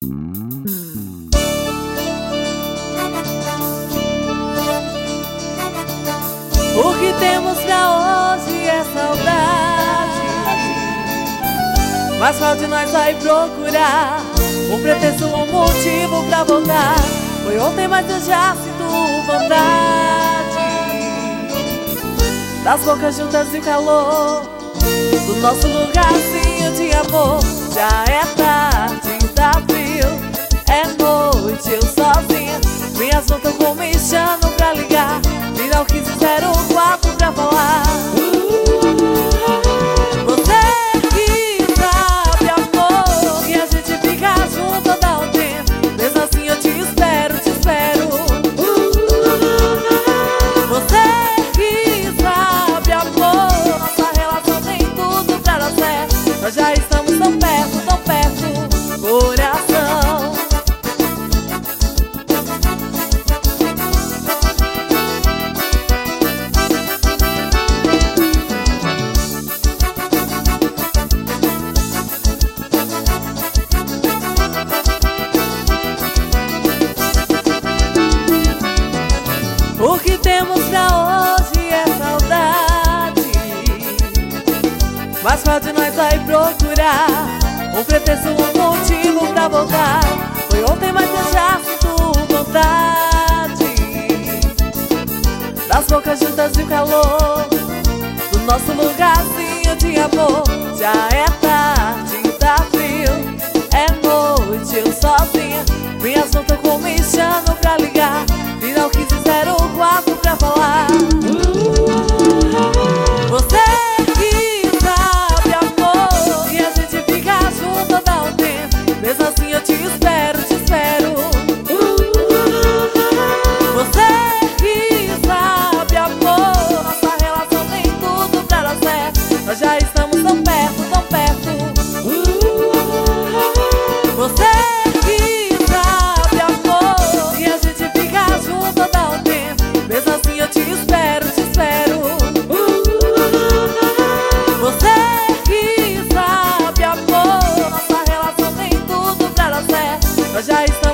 O que temos pra hoje é saudade, mas qual de nós vai procurar um pretexto ou um motivo pra voltar? Foi ontem, mas eu já sinto vontade das bocas juntas e o calor do nosso lugarzinho de amor. Já é tarde, tá frio, é noite, eu sozinha. Minhas mãos tão comichando pra ligar, ligar ao 1504 pra falar. Você que sabe, amor, que a gente fica junto todo o tempo. Mesmo assim eu te espero, te espero. Você que sabe, amor, nossa relação tem tudo pra dar certo. Nós já estamos tão perto, coração. O que temos pra hoje é saudade, mas qual de nós vai procurar um pretexto ou um motivo pra voltar? Foi ontem, mas eu já sinto vontade das bocas juntas e o calor do nosso lugarzinho de amor. Já é tarde, tá frio, é noite, eu sozinha. Minhas mãos tão comichando pra ligar, virar o 1504 pra falar. Você que sabe, amor, que a gente fica junto todo o tempo. Mesmo assim eu te espero, te espero. Você que sabe, amor, nossa relação tem tudo pra dar certo. Nós já estamos tão perto. Você que sabe, amor, que a gente fica junto todo o tempo. Mesmo assim eu te espero, te espero. Você que sabe, amor, nossa relação tem tudo pra dar certo. Nós já estamos